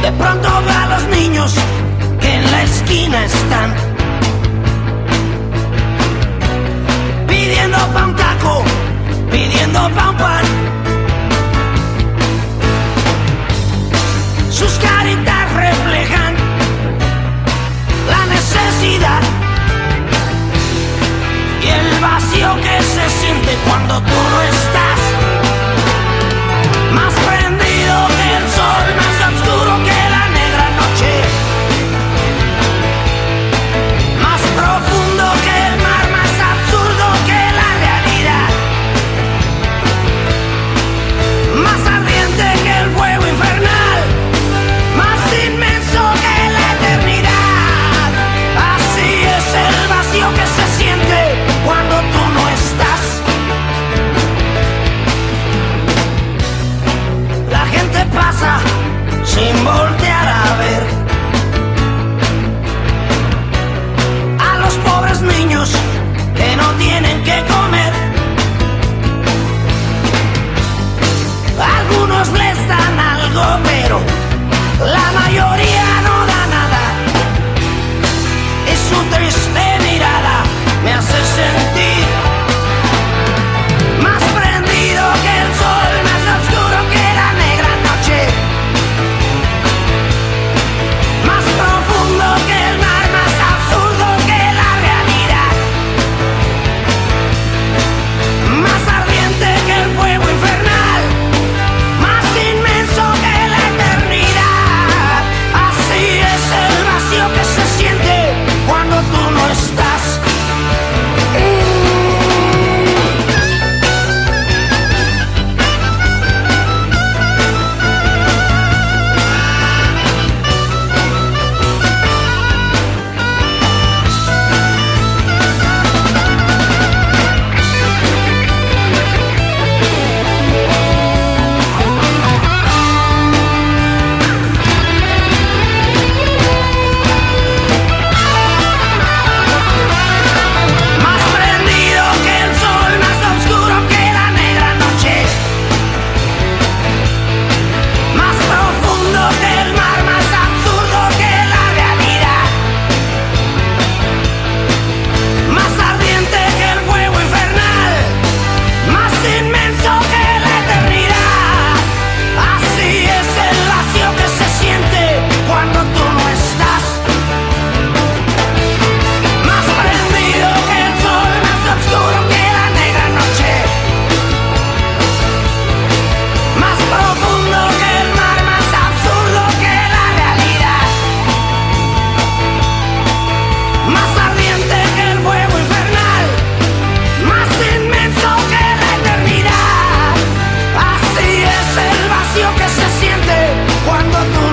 De pronto veo a los niños que en la esquina están pidiendo pa' un taco, pidiendo pa' un pan. Sus caritas reflejan la necesidad y el vacío que se siente cuando tú no estás. Más prendido que el sol, más oscuro que la negra noche, más profundo que el mar, más absurdo que la realidad, más ardiente que el fuego infernal, más inmenso que la eternidad. Así es el vacío que se siente cuando tú no estás. La gente pasa sin voltear a ver a los pobres niños que no tienen que comer. Algunos les dan algo, pero la mayoría no da nada. Y su triste mirada me hace sentir más prendido que el sol, más oscuro que la negra noche, más profundo que el mar, más absurdo que la realidad, más ardiente que el fuego infernal, más inmenso que la eternidad. Así es el vacío que se siente cuando tú no estás. Más prendido que el sol, más oscuro que la negra noche, más profundo que el mar, más absurdo que la realidad, más ardiente que el fuego infernal, más inmenso que la eternidad. Así es el vacío que se siente cuando tú no estás. Más prendido que el sol, más oscuro que la negra noche, más profundo que el mar, más absurdo que la realidad, más ardiente que el fuego infernal, más inmenso que la eternidad. Así es el vacío que se siente cuando tú